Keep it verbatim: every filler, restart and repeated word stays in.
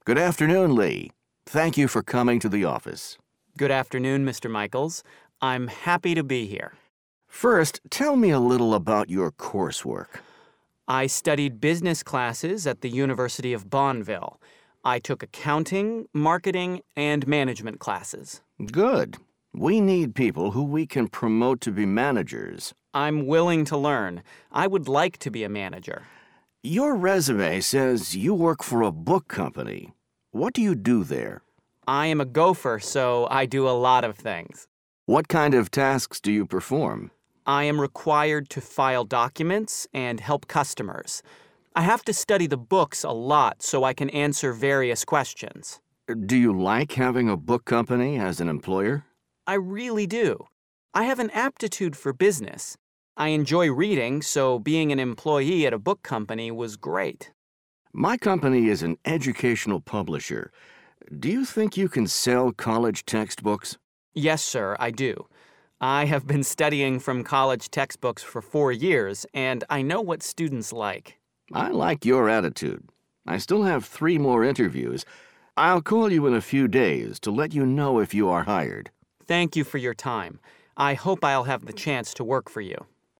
Good afternoon, Lee. Thank you for coming to the office. Good afternoon, Mister Michaels. I'm happy to be here. First, tell me a little about your coursework. I studied business classes at the University of Bonneville. I took accounting, marketing, and management classes. Good. We need people who we can promote to be managers. I'm willing to learn. I would like to be a manager. Your resume says you work for a book company. What do you do there? I am a gopher, so I do a lot of things. What kind of tasks do you perform? I am required to file documents and help customers. I have to study the books a lot so I can answer various questions. Do you like having a book company as an employer? I really do. I have an aptitude for business. I enjoy reading, so being an employee at a book company was great. My company is an educational publisher. Do you think you can sell college textbooks? Yes, sir, I do. I have been studying from college textbooks for four years, and I know what students like. I like your attitude. I still have three more interviews. I'll call you in a few days to let you know if you are hired. Thank you for your time. I hope I'll have the chance to work for you.